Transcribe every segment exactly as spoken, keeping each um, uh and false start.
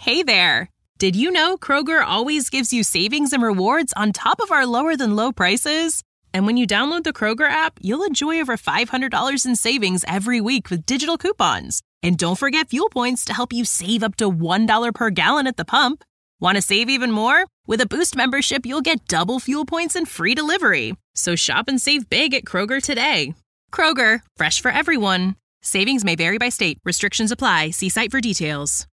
Hey there! Did you know Kroger always gives you savings and rewards on top of our lower than low prices? And when you download the Kroger app, you'll enjoy over five hundred dollars in savings every week with digital coupons. And don't forget fuel points to help you save up to one dollar per gallon at the pump. Want to save even more? With a Boost membership, you'll get double fuel points and free delivery. So shop and save big at Kroger today. Kroger, fresh for everyone. Savings may vary by state. Restrictions apply. See site for details.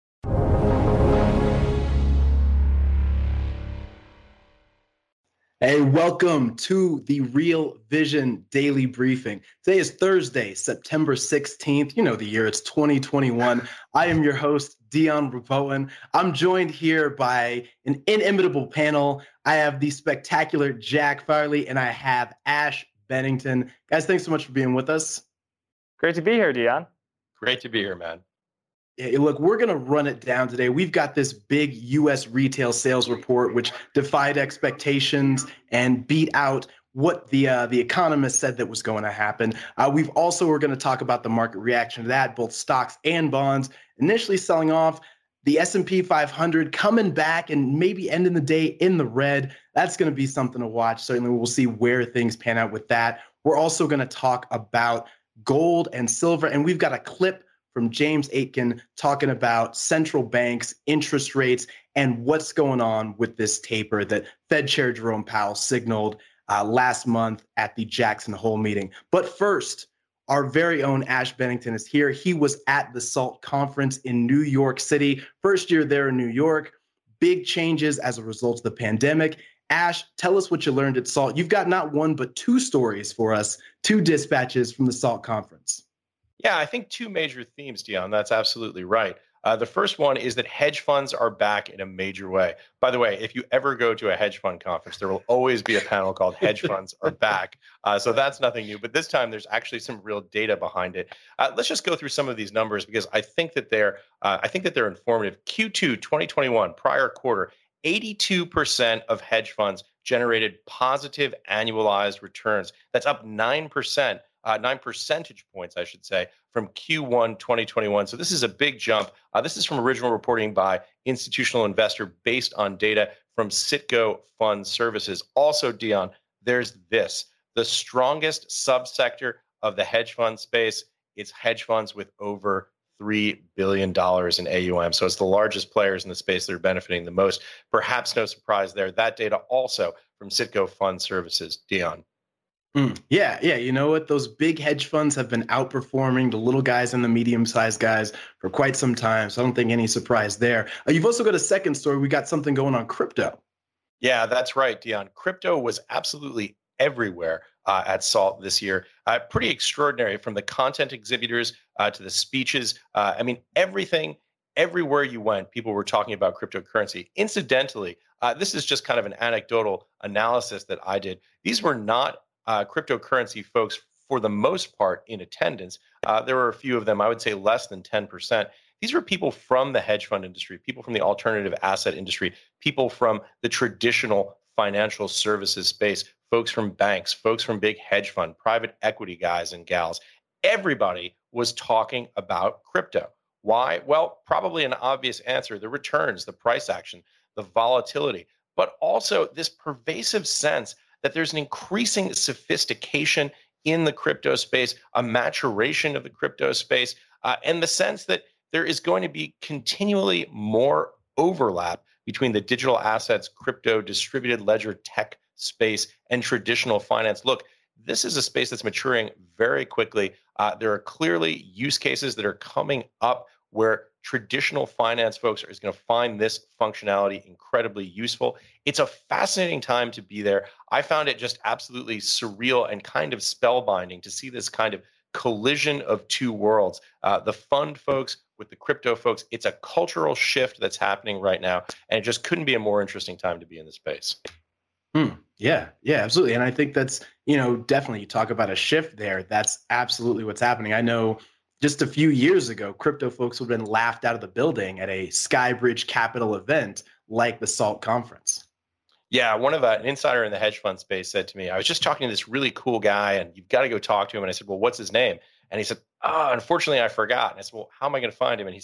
Hey, welcome to the Real Vision Daily Briefing. Today is Thursday, September sixteenth. You know the year, it's twenty twenty-one. I am your host, Dion Rupoen. I'm joined here by an inimitable panel. I have the spectacular Jack Farley, and I have Ash Bennington. Guys, thanks so much for being with us. Great to be here, Dion. Great to be here, man. Yeah, look, we're going to run it down today. We've got this big U S retail sales report, which defied expectations and beat out what the uh, the economists said that was going to happen. Uh, we've also, we're going to talk about the market reaction to that, both stocks and bonds, initially selling off, the S and P five hundred coming back and maybe ending the day in the red. That's going to be something to watch. Certainly, we'll see where things pan out with that. We're also going to talk about gold and silver, and we've got a clip from James Aitken talking about central banks, interest rates, and what's going on with this taper that Fed Chair Jerome Powell signaled uh, last month at the Jackson Hole meeting. But first, our very own Ash Bennington is here. He was at the SALT conference in New York City. First year there in New York. Big changes as a result of the pandemic. Ash, tell us what you learned at SALT. You've got not one, but two stories for us, two dispatches from the SALT conference. Yeah, I think two major themes, Dion. That's absolutely right. Uh, the first one is that hedge funds are back in a major way. By the way, if you ever go to a hedge fund conference, there will always be a panel called Hedge Funds Are Back. Uh, so that's nothing new. But this time, there's actually some real data behind it. Uh, let's just go through some of these numbers because I think that they're uh, I think that they're informative. Q two twenty twenty-one, prior quarter, eighty-two percent of hedge funds generated positive annualized returns. That's up nine percent. Uh, nine percentage points, I should say, from Q one twenty twenty-one. So this is a big jump. Uh, this is from original reporting by Institutional Investor based on data from Citgo Fund Services. Also, Dion, there's this. The strongest subsector of the hedge fund space is hedge funds with over three billion dollars in A U M. So it's the largest players in the space that are benefiting the most. Perhaps no surprise there. That data also from Citgo Fund Services. Dion. Mm, yeah, yeah. You know what? Those big hedge funds have been outperforming the little guys and the medium-sized guys for quite some time. So I don't think any surprise there. Uh, you've also got a second story. We got something going on crypto. Yeah, that's right, Dion. Crypto was absolutely everywhere uh, at SALT this year. Uh, pretty extraordinary, from the content exhibitors uh, to the speeches. Uh, I mean, everything, everywhere you went, people were talking about cryptocurrency. Incidentally, uh, this is just kind of an anecdotal analysis that I did. These were not Uh, cryptocurrency folks, for the most part, in attendance. Uh, there were a few of them, I would say less than ten percent. These were people from the hedge fund industry, people from the alternative asset industry, people from the traditional financial services space, folks from banks, folks from big hedge fund, private equity guys and gals. Everybody was talking about crypto. Why? Well, probably an obvious answer: the returns, the price action, the volatility, but also this pervasive sense that there's an increasing sophistication in the crypto space, a maturation of the crypto space, uh, and the sense that there is going to be continually more overlap between the digital assets, crypto, distributed ledger tech space, and traditional finance. Look, this is a space that's maturing very quickly. Uh, there are clearly use cases that are coming up where traditional finance folks are going to find this functionality incredibly useful. It's a fascinating time to be there. I found it just absolutely surreal and kind of spellbinding to see this kind of collision of two worlds. Uh, the fund folks with the crypto folks. It's a cultural shift that's happening right now, and it just couldn't be a more interesting time to be in the space. Hmm. Yeah, yeah, absolutely. And I think that's, you know, definitely, you talk about a shift there. That's absolutely what's happening. I know just a few years ago, crypto folks would have been laughed out of the building at a Skybridge Capital event like the SALT conference. Yeah, one of uh, an insider in the hedge fund space said to me, I was just talking to this really cool guy, and you've got to go talk to him. And I said, well, what's his name? And he said, oh, unfortunately, I forgot. And I said, well, how am I going to find him? And he said,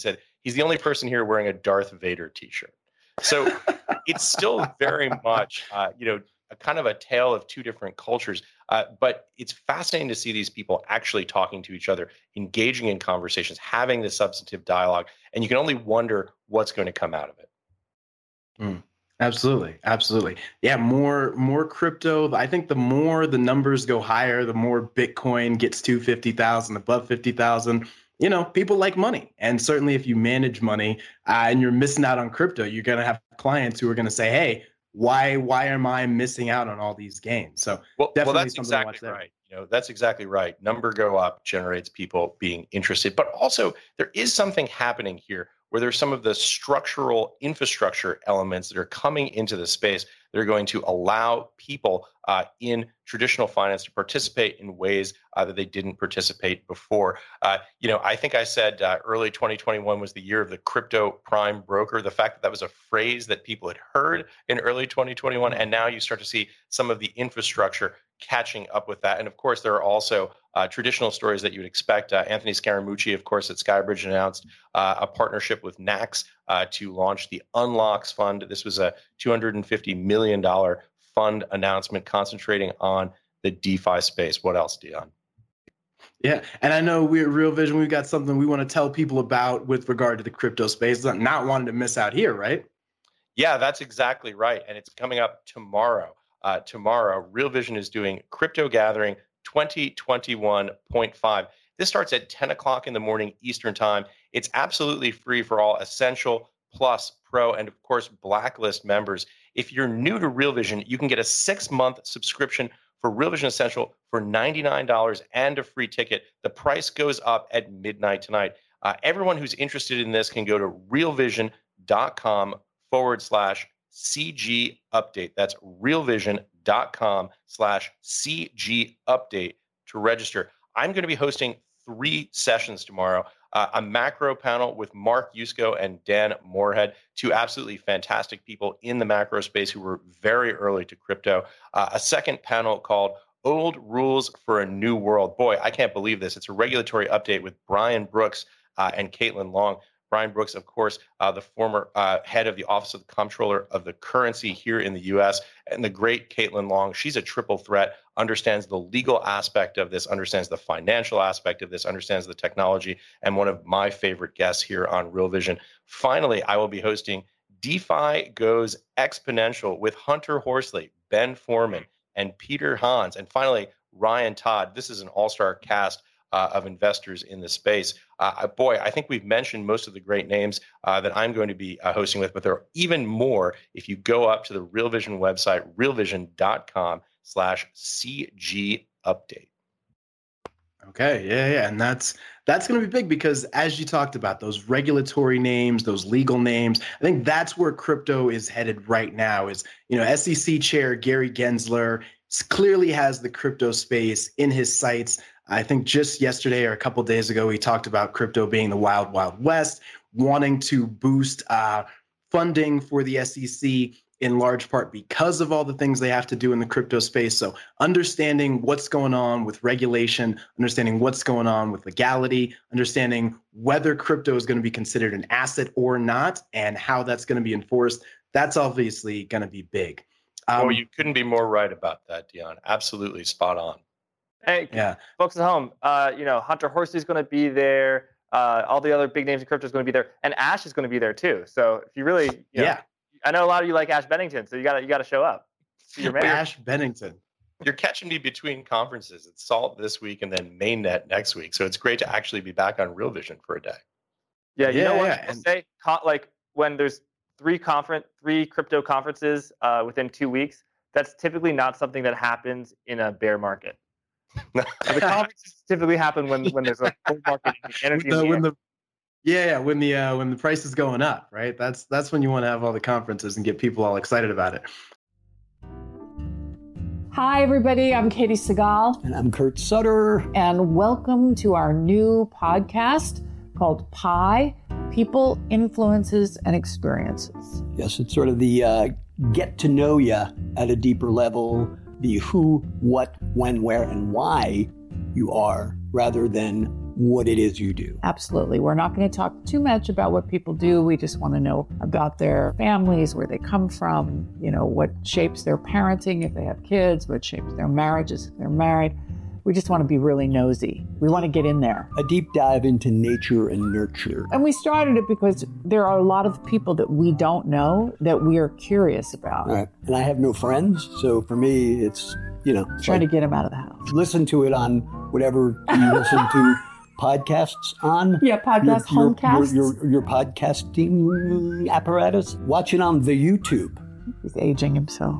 He's the only person here wearing a Darth Vader t-shirt. So it's still very much, uh, you know, a kind of a tale of two different cultures. Uh, but it's fascinating to see these people actually talking to each other, engaging in conversations, having this substantive dialogue. And you can only wonder what's going to come out of it. Mm, absolutely. Absolutely. Yeah. More, more crypto. I think the more the numbers go higher, the more Bitcoin gets to fifty thousand, above fifty thousand. You know, people like money. And certainly if you manage money uh, and you're missing out on crypto, you're going to have clients who are going to say, hey, why why am I missing out on all these gains? So well, definitely well that's something exactly to watch right. You know, that's exactly right. Number go up generates people being interested. But also there is something happening here where there's some of the structural infrastructure elements that are coming into the space that are going to allow people uh, in traditional finance to participate in ways uh, that they didn't participate before. Uh, you know, I think I said uh, early twenty twenty-one was the year of the crypto prime broker. The fact that that was a phrase that people had heard in early twenty twenty-one, and now you start to see some of the infrastructure catching up with that. And of course, there are also uh, traditional stories that you would expect. Uh, Anthony Scaramucci, of course, at Skybridge announced uh, a partnership with Nax uh, to launch the Unlocks Fund. This was a two hundred fifty million dollars fund announcement concentrating on the DeFi space. What else, Dion? Yeah, and I know we're at Real Vision. We've got something we want to tell people about with regard to the crypto space, not, not wanting to miss out here, right? Yeah, that's exactly right. And it's coming up tomorrow. Uh, tomorrow, Real Vision is doing Crypto Gathering twenty twenty-one point five. This starts at ten o'clock in the morning Eastern time. It's absolutely free for all Essential, Plus, Pro, and of course, Blacklist members. If you're new to Real Vision, you can get a six-month subscription for Real Vision Essential for ninety-nine dollars and a free ticket. The price goes up at midnight tonight. Uh, everyone who's interested in this can go to realvision.com forward slash CG update. That's realvision.com slash CG update to register. I'm going to be hosting three sessions tomorrow. Uh, a macro panel with Mark Yusko and Dan Moorhead, two absolutely fantastic people in the macro space who were very early to crypto. Uh, a second panel called Old Rules for a New World. Boy, I can't believe this. It's a regulatory update with Brian Brooks uh, and Caitlin Long. Brian Brooks, of course, uh, the former uh, head of the Office of the Comptroller of the Currency here in the U S, and the great Caitlin Long. She's a triple threat, understands the legal aspect of this, understands the financial aspect of this, understands the technology, and one of my favorite guests here on Real Vision. Finally, I will be hosting DeFi Goes Exponential with Hunter Horsley, Ben Foreman, and Peter Hans. And finally, Ryan Todd. This is an all-star cast Uh, of investors in the space. Uh, boy, I think we've mentioned most of the great names uh, that I'm going to be uh, hosting with, but there are even more if you go up to the Real Vision website, realvision.com slash CG update. Okay, yeah, yeah, and that's that's going to be big because as you talked about, those regulatory names, those legal names, I think that's where crypto is headed right now. Is, you know, S E C Chair Gary Gensler clearly has the crypto space in his sights. I think just yesterday or a couple of days ago, he talked about crypto being the wild, wild west, wanting to boost uh, funding for the S E C in large part because of all the things they have to do in the crypto space. So understanding what's going on with regulation, understanding what's going on with legality, understanding whether crypto is going to be considered an asset or not, and how that's going to be enforced, that's obviously going to be big. Um, well, you couldn't be more right about that, Dion. Absolutely spot on. Hey, yeah, folks at home, uh, you know, Hunter Horsley is going to be there. Uh, all the other big names in crypto is going to be there, and Ash is going to be there too. So if you really, you know, yeah, I know a lot of you like Ash Bennington, so you got to you got to show up. See your man. Ash Bennington. You're catching me between conferences. It's Salt this week and then Mainnet next week. So it's great to actually be back on Real Vision for a day. Yeah, you yeah, know what yeah. I'll say? Like when there's three conference, three crypto conferences uh, within two weeks, that's typically not something that happens in a bear market. The conferences typically happen when, when there's a bull market energy. the, in the when air. the yeah, when the uh, when the price is going up, right? That's that's when you want to have all the conferences and get people all excited about it. Hi, everybody. I'm Katie Segal. And I'm Kurt Sutter. And welcome to our new podcast called Pi, People, Influences, and Experiences. Yes, it's sort of the uh, get to know you at a deeper level, the who, what, when, where, and why you are, rather than what it is you do. Absolutely. We're not going to talk too much about what people do. We just want to know about their families, where they come from, you know, what shapes their parenting if they have kids, what shapes their marriages if they're married. We just want to be really nosy. We want to get in there. A deep dive into nature and nurture. And we started it because there are a lot of people that we don't know that we are curious about. Right. And I have no friends, so for me, it's, you know. Trying like, to get them out of the house. Listen to it on whatever you listen to podcasts on. Yeah, podcast, your, homecasts. Your, your, your podcasting apparatus. Watch it on the YouTube. He's aging himself.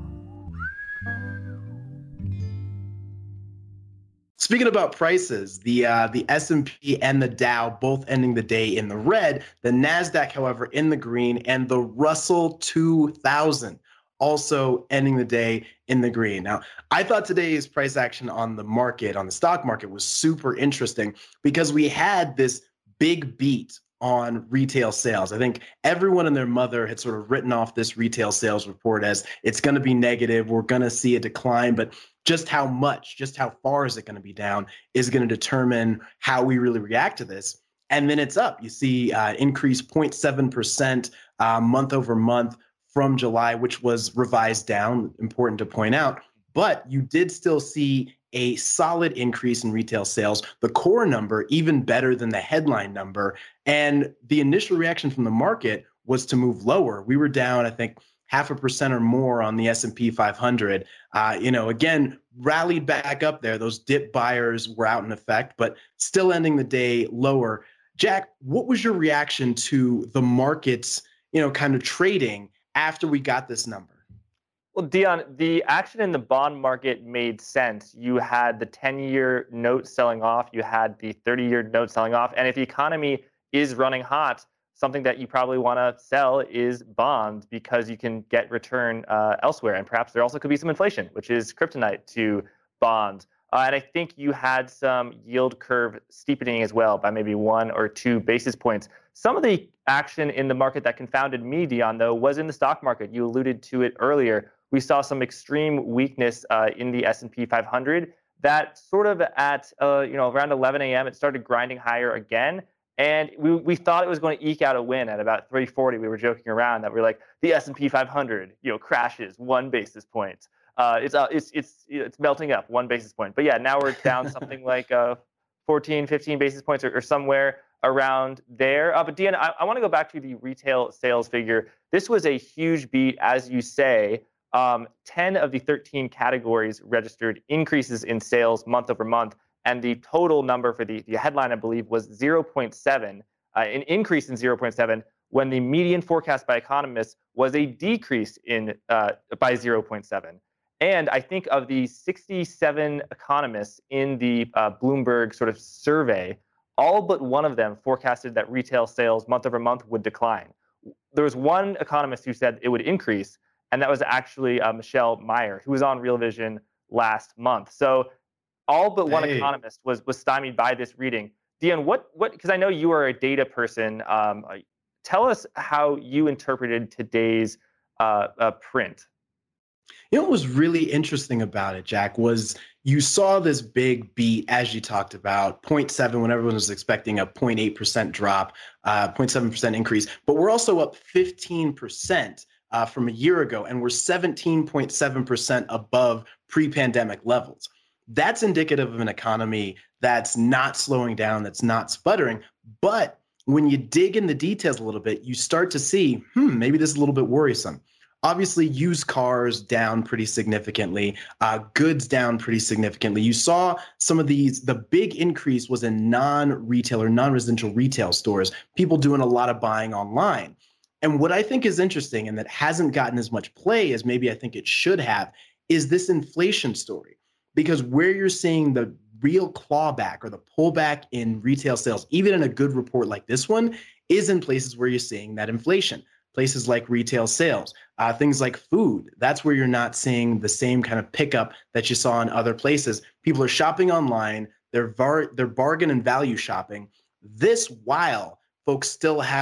Speaking about prices, the uh, the S and P and the Dow both ending the day in the red. The NASDAQ, however, in the green, and the Russell two thousand also ending the day in the green. Now, I thought today's price action on the market, on the stock market, was super interesting because we had this big beat on retail sales. I think everyone and their mother had sort of written off this retail sales report as it's going to be negative. We're going to see a decline, but just how much, just how far is it going to be down is going to determine how we really react to this. And then it's up. You see uh, increase zero point seven percent uh, month over month from July, which was revised down, important to point out. But you did still see a solid increase in retail sales, the core number even better than the headline number. And the initial reaction from the market was to move lower. We were down, I think, half a percent or more on the S and P five hundred. Uh, you know, again, rallied back up there. Those dip buyers were out in effect, but still ending the day lower. Jack, what was your reaction to the markets, you know, kind of trading after we got this number? Well, Dion, the action in the bond market made sense. You had the ten-year note selling off. You had the thirty-year note selling off. And if the economy is running hot, something that you probably want to sell is bonds because you can get return uh, elsewhere. And perhaps there also could be some inflation, which is kryptonite to bonds. Uh, and I think you had some yield curve steepening as well by maybe one or two basis points. Some of the action in the market that confounded me, Dion, though, was in the stock market. You alluded to it earlier. We saw some extreme weakness uh, in the S and P five hundred that sort of at, uh, you know, around eleven a.m., it started grinding higher again. And we we thought it was going to eke out a win at about three forty. We were joking around that we we're like, the S and P five hundred, you know, crashes one basis point. Uh, it's, uh, it's, it's, it's melting up one basis point. But yeah, now we're down something like uh, fourteen, fifteen basis points or, or somewhere around there. Uh, but Dion, I, I want to go back to the retail sales figure. This was a huge beat, as you say. Um, ten of the thirteen categories registered increases in sales month over month. And the total number for the, the headline, I believe, was zero point seven, uh, an increase in zero point seven, when the median forecast by economists was a decrease in uh, by zero point seven. And I think of the sixty-seven economists in the uh, Bloomberg sort of survey, all but one of them forecasted that retail sales month over month would decline. There was one economist who said it would increase, and that was actually uh, Michelle Meyer, who was on Real Vision last month. So all but one hey. economist was was stymied by this reading. Dion, what what? Because I know you are a data person. Um, tell us how you interpreted today's uh, uh, print. You know what was really interesting about it, Jack, was you saw this big beat, as you talked about, zero point seven when everyone was expecting a zero point eight percent drop, uh, zero point seven percent increase. But we're also up fifteen percent uh, from a year ago, and we're seventeen point seven percent above pre-pandemic levels. That's indicative of an economy that's not slowing down, that's not sputtering. But when you dig in the details a little bit, you start to see, hmm, maybe this is a little bit worrisome. Obviously, used cars down pretty significantly, uh, goods down pretty significantly. You saw some of these, the big increase was in non-retail or non-residential retail stores, people doing a lot of buying online. And what I think is interesting and that hasn't gotten as much play as maybe I think it should have is this inflation story. Because where you're seeing the real clawback or the pullback in retail sales, even in a good report like this one, is in places where you're seeing that inflation. Places like retail sales, uh, things like food. That's where you're not seeing the same kind of pickup that you saw in other places. People are shopping online. They're var- they're bargain and value shopping. This while folks still have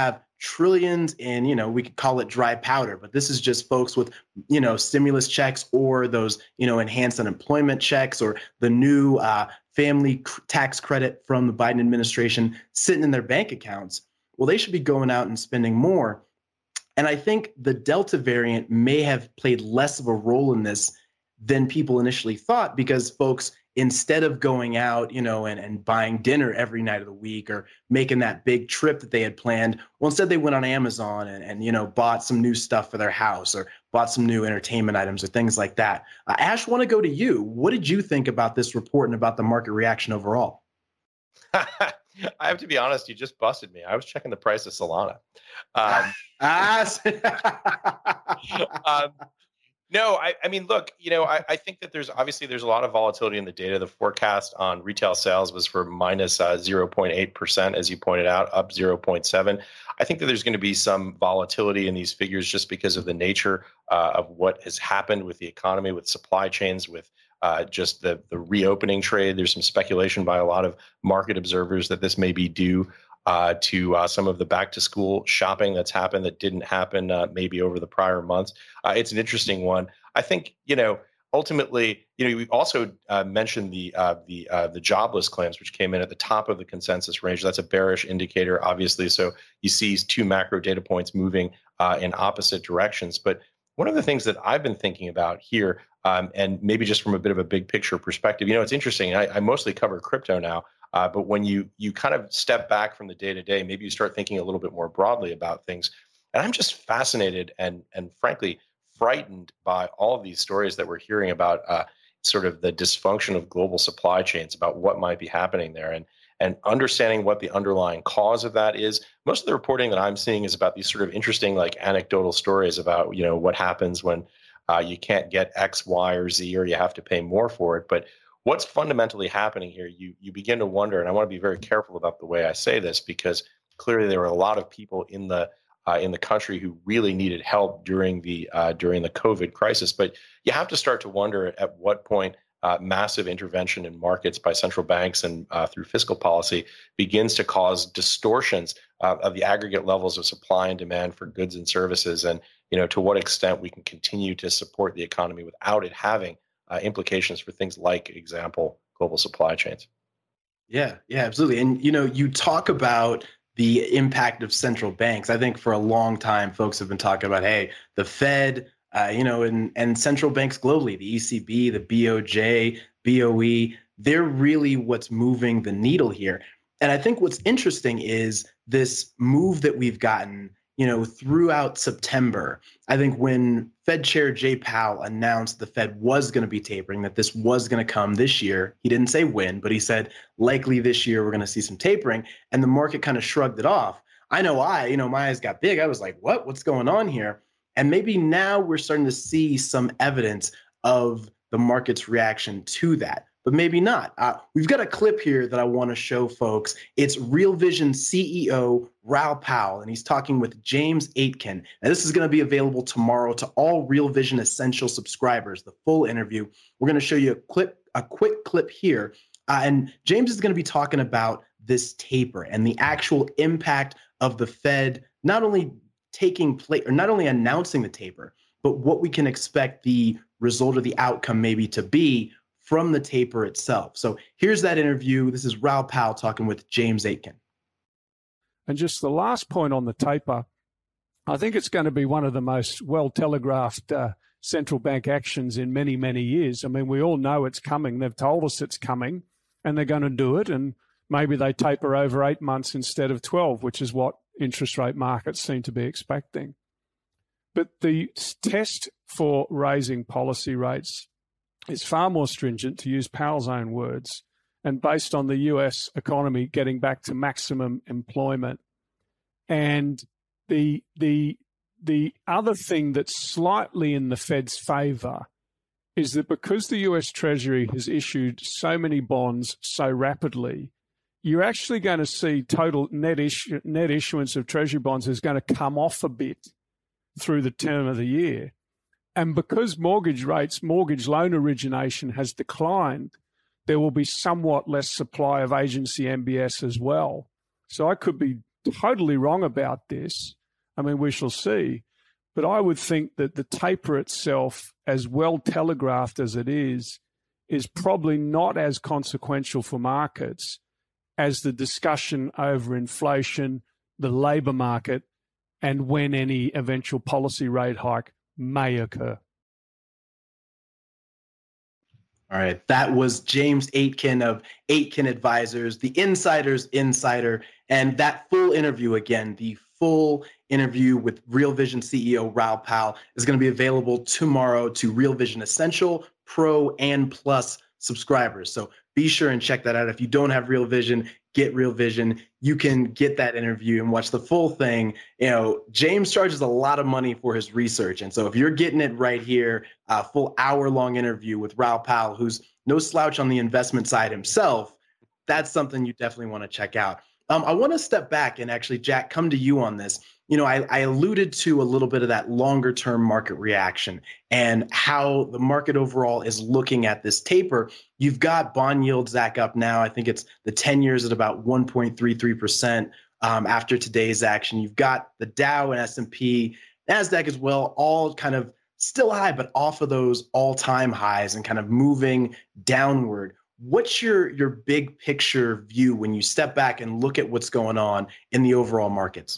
trillions in, you know, we could call it dry powder, but this is just folks with, you know, stimulus checks or those, you know, enhanced unemployment checks or the new uh, family cr- tax credit from the Biden administration sitting in their bank accounts. Well, they should be going out and spending more. And I think the Delta variant may have played less of a role in this than people initially thought, because folks, instead of going out, you know, and, and buying dinner every night of the week or making that big trip that they had planned, well, instead they went on Amazon and, and you know, bought some new stuff for their house or bought some new entertainment items or things like that. Uh, Ash, want to go to you. What did you think about this report and about the market reaction overall? I have to be honest, you just busted me. I was checking the price of Solana. Um, ah, um, no, I, I mean, look, you know, I, I think that there's obviously there's a lot of volatility in the data. The forecast on retail sales was for minus uh, zero point eight percent, as you pointed out, up zero point seven. I think that there's going to be some volatility in these figures just because of the nature uh, of what has happened with the economy, with supply chains, with Uh, just the the reopening trade. There's some speculation by a lot of market observers that this may be due uh, to uh, some of the back to school shopping that's happened that didn't happen uh, maybe over the prior months. Uh, it's an interesting one. I think, you know, ultimately, you know, we also uh, mentioned the uh, the uh, the jobless claims, which came in at the top of the consensus range. That's a bearish indicator, obviously. So you see two macro data points moving uh, in opposite directions. But one of the things that I've been thinking about here, um, and maybe just from a bit of a big picture perspective, you know, it's interesting. I, I mostly cover crypto now, uh, but when you you kind of step back from the day to day, maybe you start thinking a little bit more broadly about things. And I'm just fascinated and and frankly frightened by all of these stories that we're hearing about uh, sort of the dysfunction of global supply chains, about what might be happening there, and and understanding what the underlying cause of that is. Most of the reporting that I'm seeing is about these sort of interesting, like anecdotal stories about, you know, what happens when uh, you can't get X, Y, or Z, or you have to pay more for it. But what's fundamentally happening here, you you begin to wonder, and I want to be very careful about the way I say this, because clearly there were a lot of people in the uh, in the country who really needed help during the uh, during the COVID crisis. But you have to start to wonder at what point Uh, massive intervention in markets by central banks and uh, through fiscal policy begins to cause distortions uh, of the aggregate levels of supply and demand for goods and services, and, you know, to what extent we can continue to support the economy without it having uh, implications for things like, example, global supply chains. Yeah, yeah, absolutely. And, you know, you talk about the impact of central banks. I think for a long time, folks have been talking about, hey, the Fed, Uh, you know, and, and central banks globally, the E C B, the B O J, B O E, they're really what's moving the needle here. And I think what's interesting is this move that we've gotten, you know, throughout September. I think when Fed Chair Jay Powell announced the Fed was going to be tapering, that this was going to come this year, he didn't say when, but he said likely this year we're going to see some tapering, and the market kind of shrugged it off. I know I, you know, my eyes got big. I was like, what? What's going on here? And maybe now we're starting to see some evidence of the market's reaction to that, but maybe not. Uh, we've got a clip here that I want to show folks. It's Real Vision C E O Raoul Pal, and he's talking with James Aitken. Now, this is going to be available tomorrow to all Real Vision Essential subscribers, the full interview. We're going to show you a clip, a quick clip here. Uh, and James is going to be talking about this taper and the actual impact of the Fed, not only taking place, or not only announcing the taper, but what we can expect the result or the outcome maybe to be from the taper itself. So here's that interview. This is Raoul Pal talking with James Aitken. And just the last point on the taper, I think it's going to be one of the most well telegraphed uh, central bank actions in many, many years. I mean, we all know it's coming. They've told us it's coming, and they're going to do it. And maybe they taper over eight months instead of twelve, which is what interest rate markets seem to be expecting. But the test for raising policy rates is far more stringent, to use Powell's own words, and based on the U S economy getting back to maximum employment. And the the the other thing that's slightly in the Fed's favor is that because the U S Treasury has issued so many bonds so rapidly, you're actually going to see total net issue, net issuance of Treasury bonds is going to come off a bit through the term of the year. And because mortgage rates, mortgage loan origination has declined, there will be somewhat less supply of agency M B S as well. So I could be totally wrong about this. I mean, we shall see. But I would think that the taper itself, as well telegraphed as it is, is probably not as consequential for markets as the discussion over inflation, the labour market, and when any eventual policy rate hike may occur. All right, that was James Aitken of Aitken Advisors, the Insider's Insider, and that full interview, again, the full interview with Real Vision C E O Raoul Pal is going to be available tomorrow to Real Vision Essential, Pro, and Plus subscribers. So be sure and check that out. If you don't have Real Vision, get Real Vision. You can get that interview and watch the full thing. You know, James charges a lot of money for his research. And so if you're getting it right here, a full hour-long interview with Raoul Pal, who's no slouch on the investment side himself, that's something you definitely want to check out. Um, I want to step back and actually, Jack, come to you on this. You know, I, I alluded to a little bit of that longer term market reaction and how the market overall is looking at this taper. You've got bond yields back up now. I think it's the ten years at about one point three three percent um, after today's action. You've got the Dow and S and P, NASDAQ as well, all kind of still high, but off of those all-time highs and kind of moving downward. What's your your big picture view when you step back and look at what's going on in the overall markets?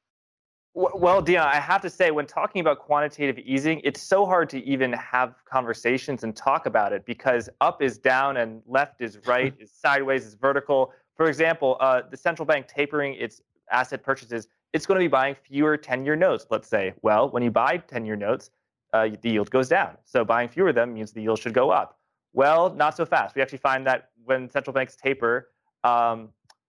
Well, Dion, I have to say, when talking about quantitative easing, it's so hard to even have conversations and talk about it because up is down and left is right, is sideways, is vertical. For example, uh, the central bank tapering its asset purchases, it's going to be buying fewer ten-year notes, let's say. Well, when you buy ten-year notes, uh, the yield goes down. So buying fewer of them means the yield should go up. Well, not so fast. We actually find that when central banks taper, um,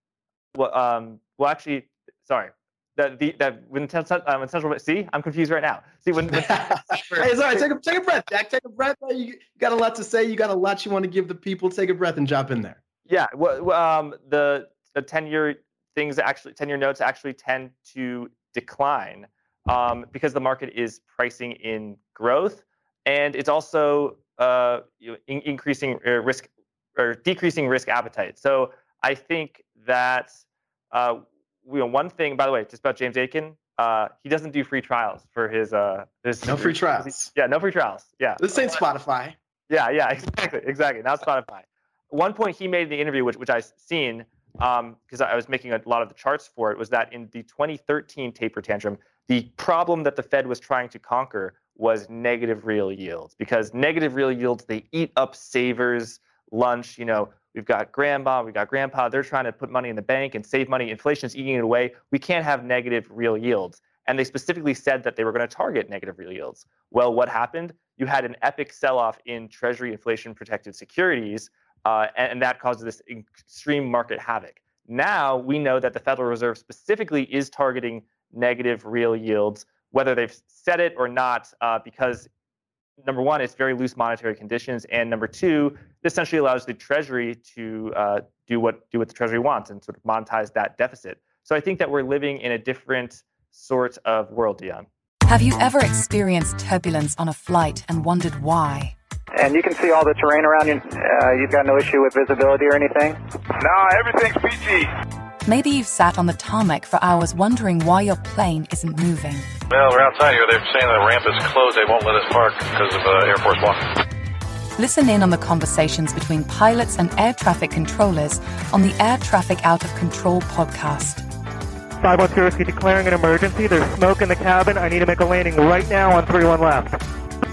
well, um, well, actually, sorry. That the that when, um, when central see I'm confused right now. See when, when hey, sorry, take a take a breath, Jack. Take a breath. You, you got a lot to say. You got a lot you want to give the people. Take a breath and jump in there. Yeah. Well, um, the the ten-year things actually ten-year notes actually tend to decline um, because the market is pricing in growth, and it's also uh, you know, in, increasing uh, risk or decreasing risk appetite. So I think that. Uh, You know, one thing, by the way, just about James Aitken, uh, he doesn't do free trials for his. Uh, his no free trials. Yeah, no free trials. Yeah. This ain't Spotify. Yeah, yeah, exactly, exactly. Not Spotify. One point he made in the interview, which which I've seen, because um, I was making a lot of the charts for it, was that in the twenty thirteen taper tantrum, the problem that the Fed was trying to conquer was negative real yields, because negative real yields, they eat up savers' lunch. You know. We've got grandma, we've got grandpa. They're trying to put money in the bank and save money. Inflation is eating it away. We can't have negative real yields. And they specifically said that they were going to target negative real yields. Well, what happened? You had an epic sell-off in Treasury inflation-protected securities, uh, and, and that caused this extreme market havoc. Now we know that the Federal Reserve specifically is targeting negative real yields, whether they've said it or not, uh, because number one, it's very loose monetary conditions, and number two, it essentially allows the Treasury to uh, do what do what the Treasury wants and sort of monetize that deficit. So I think that we're living in a different sort of world, Dion. Have you ever experienced turbulence on a flight and wondered why? And you can see all the terrain around you. Uh, you've got no issue with visibility or anything? No, everything's peachy. Maybe you've sat on the tarmac for hours wondering why your plane isn't moving. Well, we're outside here. They're saying the ramp is closed. They won't let us park because of uh, Air Force One. Listen in on the conversations between pilots and air traffic controllers on the Air Traffic Out of Control podcast. five one zero, declaring an emergency. There's smoke in the cabin. I need to make a landing right now on three one left.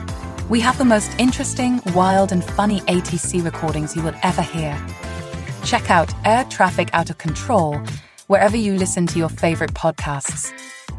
We have the most interesting, wild, and funny A T C recordings you will ever hear. Check out Air Traffic Out of Control wherever you listen to your favorite podcasts.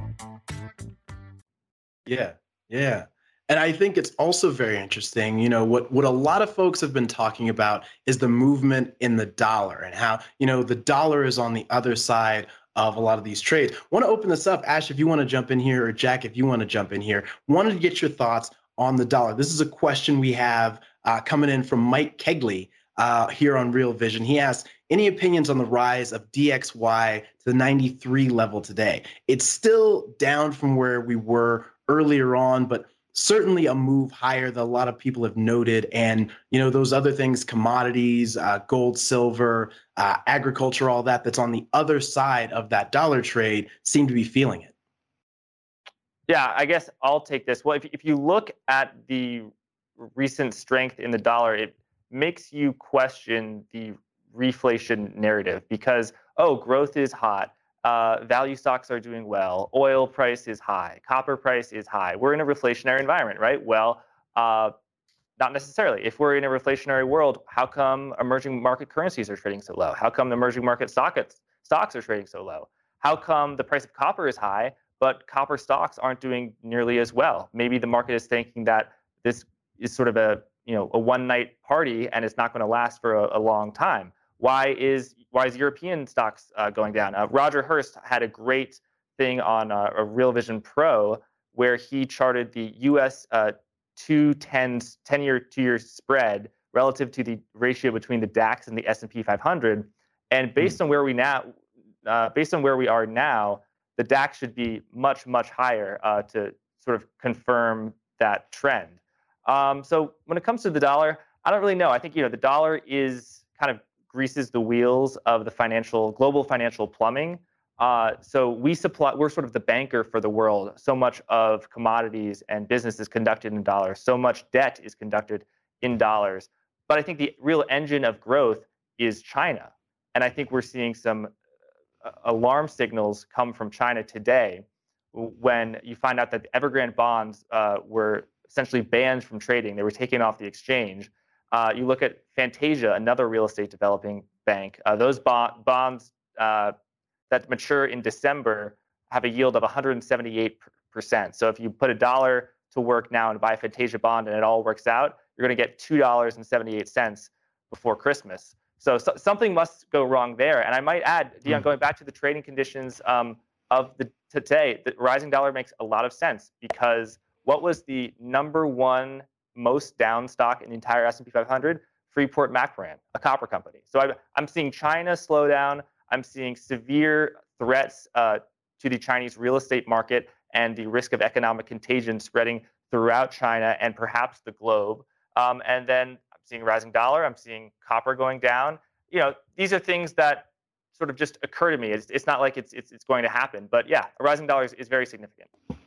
Yeah, yeah. And I think it's also very interesting, you know, what, what a lot of folks have been talking about is the movement in the dollar and how, you know, the dollar is on the other side of a lot of these trades. I want to open this up. Ash, if you want to jump in here, or Jack, if you want to jump in here, wanted to get your thoughts on the dollar. This is a question we have uh, coming in from Mike Kegley uh, here on Real Vision. He asks, any opinions on the rise of D X Y to the ninety-three level today? It's still down from where we were earlier on, but certainly a move higher that a lot of people have noted. And, you know, those other things, commodities, uh, gold, silver, uh, agriculture, all that that's on the other side of that dollar trade seem to be feeling it. Yeah, I guess I'll take this. Well, if, if you look at the recent strength in the dollar, it makes you question the reflation narrative because, oh, growth is hot. Uh, value stocks are doing well. Oil price is high. Copper price is high. We're in a reflationary environment, right? Well, uh, not necessarily. If we're in a reflationary world, how come emerging market currencies are trading so low? How come the emerging market stock- stocks are trading so low? How come the price of copper is high, but copper stocks aren't doing nearly as well? Maybe the market is thinking that this is sort of a you know a one-night party and it's not going to last for a, a long time. Why is why is European stocks uh, going down? Uh, Roger Hurst had a great thing on uh, a Real Vision Pro where he charted the U S uh, two tens, ten-year, two-year spread relative to the ratio between the DAX and the S and P five hundred. And based mm. on where we now, uh, based on where we are now, the DAX should be much, much higher uh, to sort of confirm that trend. Um, so when it comes to the dollar, I don't really know. I think you know the dollar is kind of greases the wheels of the financial global financial plumbing. Uh, so we supply, we're sort of the banker for the world. So much of commodities and business is conducted in dollars. So much debt is conducted in dollars. But I think the real engine of growth is China. And I think we're seeing some uh, alarm signals come from China today when you find out that the Evergrande bonds uh, were essentially banned from trading. They were taken off the exchange. Uh, you look at Fantasia, another real estate developing bank. Uh, those bond, bonds uh, that mature in December have a yield of one hundred seventy-eight percent. So if you put a dollar to work now and buy a Fantasia bond and it all works out, you're going to get two dollars and seventy-eight cents before Christmas. So, so something must go wrong there. And I might add, Dion, mm. going back to the trading conditions um, of the today, the rising dollar makes a lot of sense because what was the number one most down stock in the entire S and P five hundred? Freeport-McMoRan, a copper company. So I, I'm seeing China slow down. I'm seeing severe threats uh, to the Chinese real estate market and the risk of economic contagion spreading throughout China and perhaps the globe. Um, and then I'm seeing rising dollar. I'm seeing copper going down. You know, these are things that sort of just occur to me. It's, it's not like it's, it's it's going to happen. But yeah, a rising dollar is, is very significant.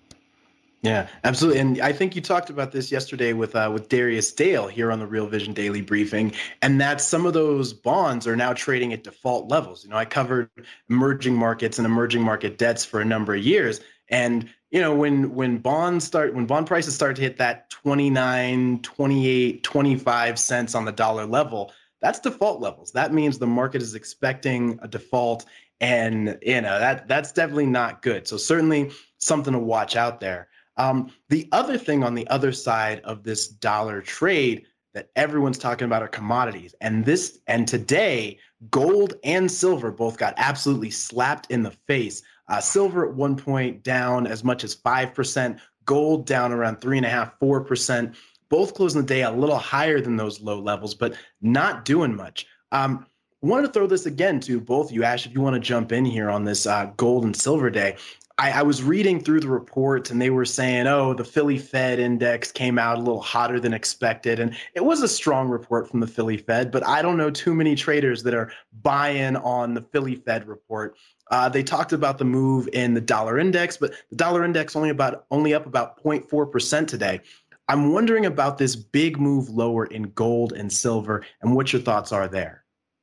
Yeah, absolutely. And I think you talked about this yesterday with uh, with Darius Dale here on the Real Vision Daily Briefing, and that some of those bonds are now trading at default levels. You know, I covered emerging markets and emerging market debts for a number of years. And, you know, when when bonds start, when bond prices start to hit that twenty-nine, twenty-eight, twenty-five cents on the dollar level, that's default levels. That means the market is expecting a default. And, you know, that that's definitely not good. So certainly something to watch out there. Um, the other thing on the other side of this dollar trade that everyone's talking about are commodities. And this and today, gold and silver both got absolutely slapped in the face. Uh, silver at one point down as much as five percent, gold down around three and a half, four percent. Both closing the day a little higher than those low levels, but not doing much. Um, wanted to throw this again to both of you, Ash, if you want to jump in here on this uh, gold and silver day. I, I was reading through the reports and they were saying, oh, the Philly Fed index came out a little hotter than expected. And it was a strong report from the Philly Fed, but I don't know too many traders that are buying on the Philly Fed report. Uh, they talked about the move in the dollar index, but the dollar index only about only up about zero point four percent today. I'm wondering about this big move lower in gold and silver and what your thoughts are there.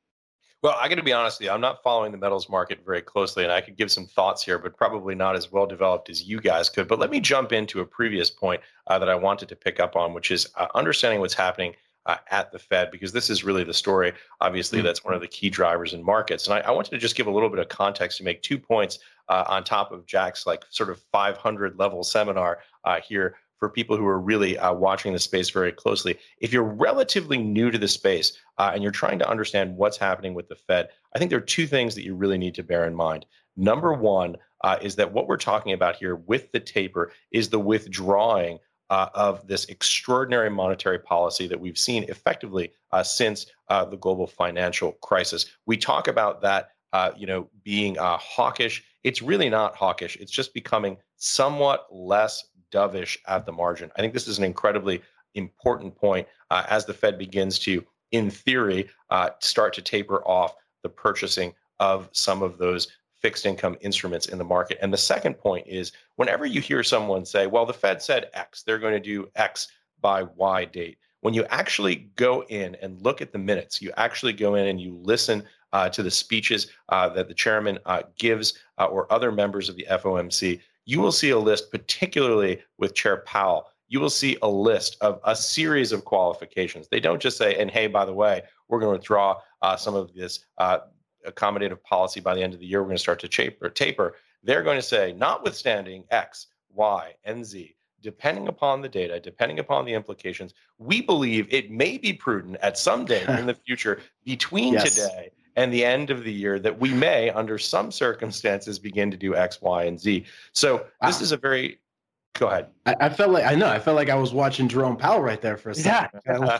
Well, I got to be honest with you, I'm not following the metals market very closely, and I could give some thoughts here, but probably not as well developed as you guys could. But let me jump into a previous point uh, that I wanted to pick up on, which is uh, understanding what's happening uh, at the Fed, because this is really the story. Obviously, mm-hmm. that's one of the key drivers in markets. And I, I wanted to just give a little bit of context to make two points uh, on top of Jack's like sort of five hundred level seminar uh, here for people who are really uh, watching the space very closely. If you're relatively new to the space uh, and you're trying to understand what's happening with the Fed, I think there are two things that you really need to bear in mind. Number one uh, is that what we're talking about here with the taper is the withdrawing uh, of this extraordinary monetary policy that we've seen effectively uh, since uh, the global financial crisis. We talk about that uh, you know, being uh, hawkish. It's really not hawkish. It's just becoming somewhat less dovish at the margin. I think this is an incredibly important point uh, as the Fed begins to, in theory, uh, start to taper off the purchasing of some of those fixed income instruments in the market. And the second point is whenever you hear someone say, well, the Fed said X, they're going to do X by Y date. When you actually go in and look at the minutes, you actually go in and you listen uh, to the speeches uh, that the chairman uh, gives uh, or other members of the F O M C, you will see a list, particularly with Chair Powell, you will see a list of a series of qualifications. They don't just say, and hey, by the way, we're going to withdraw uh, some of this uh, accommodative policy by the end of the year. We're going to start to taper. taper. They're going to say, notwithstanding X, Y, and Z, depending upon the data, depending upon the implications, we believe it may be prudent at some date in the future between yes. today and the end of the year that we may, under some circumstances, begin to do X, Y, and Z. So this wow. is a very, go ahead. I, I felt like, I know, I felt like I was watching Jerome Powell right there for a second. Yeah.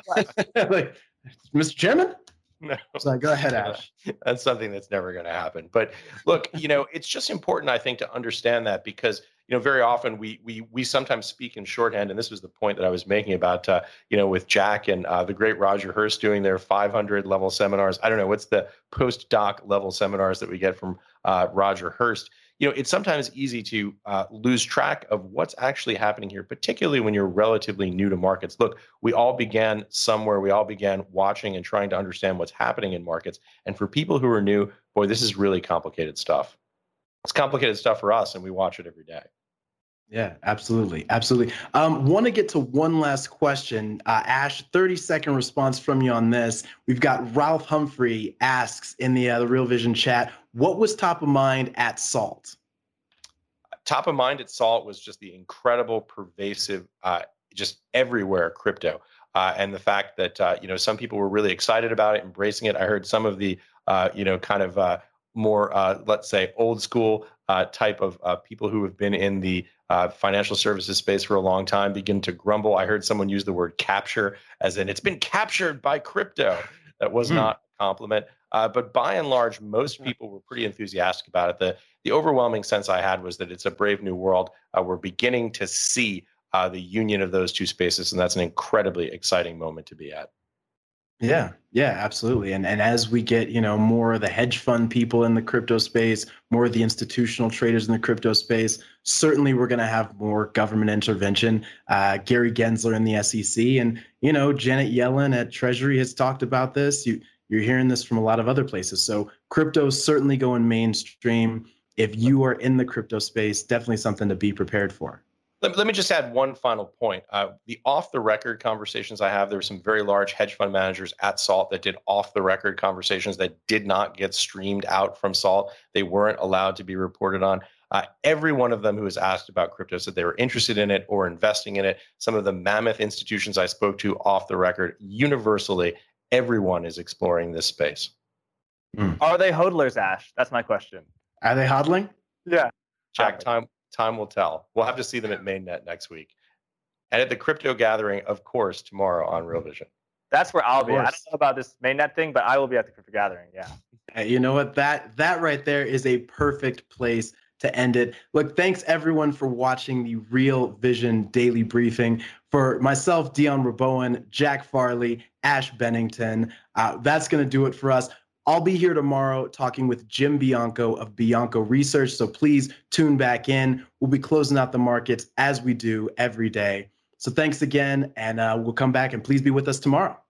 like, Mister Chairman? No. So go ahead, Ash. That's something that's never going to happen. But look, you know, it's just important, I think, to understand that because, you know, very often we we we sometimes speak in shorthand, and this was the point that I was making about, uh, you know, with Jack and uh, the great Roger Hurst doing their five hundred level seminars. I don't know, what's the postdoc level seminars that we get from uh, Roger Hurst? You know, it's sometimes easy to uh, lose track of what's actually happening here, particularly when you're relatively new to markets. Look, we all began somewhere. We all began watching and trying to understand what's happening in markets. And for people who are new, boy, this is really complicated stuff. It's complicated stuff for us, and we watch it every day. Yeah, absolutely. Absolutely. Um, want to get to one last question. Uh, Ash, thirty second response from you on this. We've got Ralph Humphrey asks in the, uh, the Real Vision chat, what was top of mind at SALT? Top of mind at SALT was just the incredible, pervasive, uh, just everywhere crypto. Uh, and the fact that, uh, you know, some people were really excited about it, embracing it. I heard some of the, uh, you know, kind of uh, more, uh, let's say, old school uh, type of uh, people who have been in the uh, financial services space for a long time begin to grumble. I heard someone use the word capture, as in it's been captured by crypto. That was mm. not a compliment. Uh, but by and large, most people were pretty enthusiastic about it. The, the overwhelming sense I had was that it's a brave new world. Uh, we're beginning to see uh, the union of those two spaces, and that's an incredibly exciting moment to be at. Yeah, yeah, absolutely. And and as we get, you know, more of the hedge fund people in the crypto space, more of the institutional traders in the crypto space, certainly we're going to have more government intervention. Uh, Gary Gensler in the S E C and, you know, Janet Yellen at Treasury has talked about this. You, you're hearing this from a lot of other places. So crypto is certainly going mainstream. If you are in the crypto space, definitely something to be prepared for. Let, let me just add one final point. Uh, the off-the-record conversations I have, there were some very large hedge fund managers at SALT that did off-the-record conversations that did not get streamed out from SALT. They weren't allowed to be reported on. Uh, every one of them who was asked about crypto said they were interested in it or investing in it. Some of the mammoth institutions I spoke to off the record, universally, everyone is exploring this space. Mm. Are they hodlers, Ash? That's my question. Are they hodling? Yeah. Jack, time time will tell. We'll have to see them at Mainnet next week. And at the crypto gathering, of course, tomorrow on Real Vision. That's where I'll be. I don't know about this Mainnet thing, but I will be at the crypto gathering. Yeah. Hey, you know what? That that right there is a perfect place to end it. Look, thanks everyone for watching the Real Vision Daily Briefing. For myself, Dion Rabowen, Jack Farley, Ash Bennington, uh, that's going to do it for us. I'll be here tomorrow talking with Jim Bianco of Bianco Research, so please tune back in. We'll be closing out the markets as we do every day. So thanks again, and uh, we'll come back and please be with us tomorrow.